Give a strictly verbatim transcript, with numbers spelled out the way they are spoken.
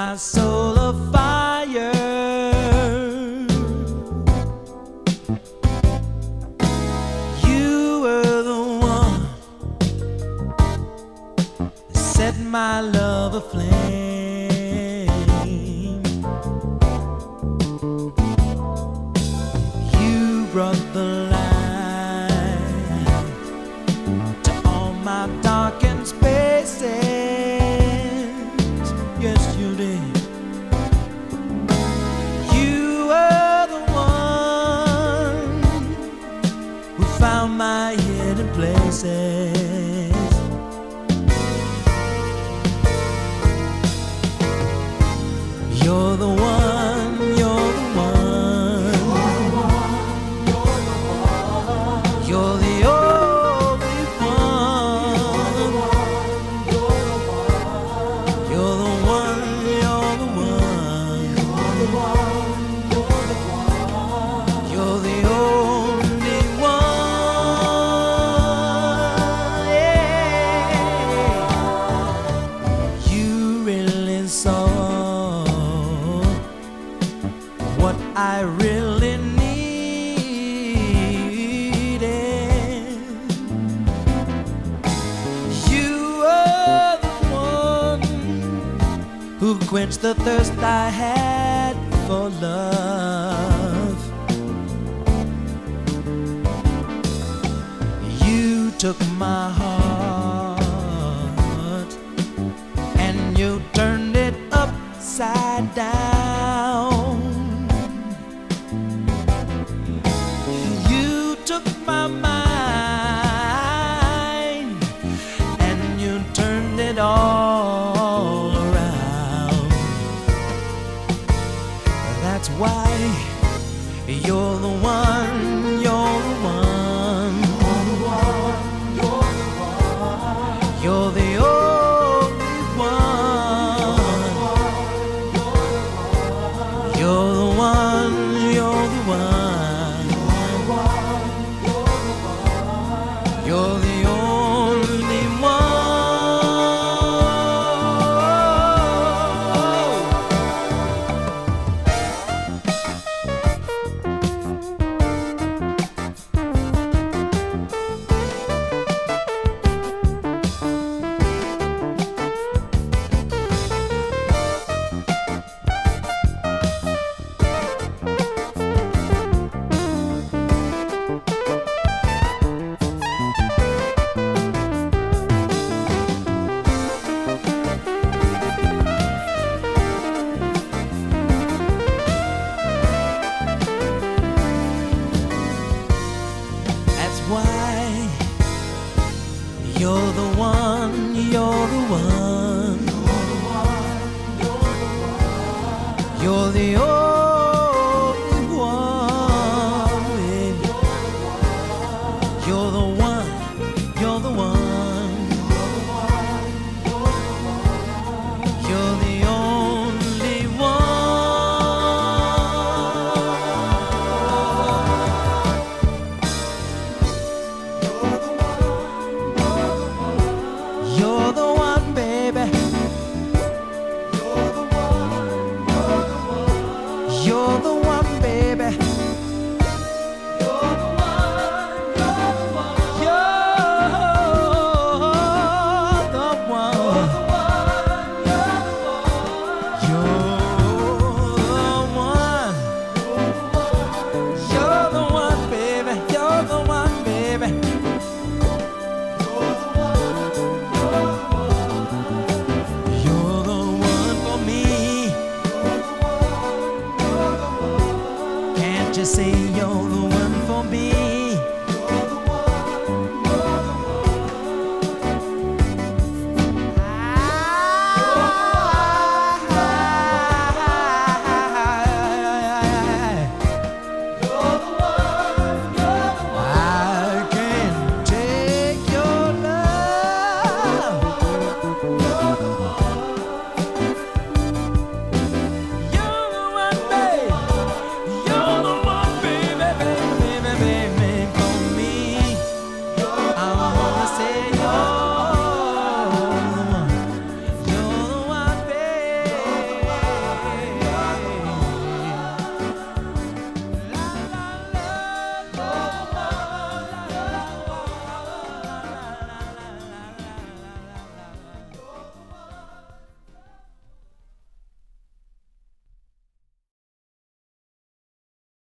my soul afire. You were the one that set my love aflame. You brought the light to all my darkened spaces. Yes, you did. You were the one who found my hidden places. You're the one, you're the one, you're the only one. You're the one, you're the one, you're the only one. Yeah. You really saw what I really needed. You were the one who quenched the thirst I had for love. You took my heart and you turned it upside down. You took my mind and you turned it all around. That's why you're the one, you're the one, you're the only one. You're the one, you're the one, you're the only one. Why you're the one, you're the one, you're the only one. You're the one, you're the one, you're the only one. You're the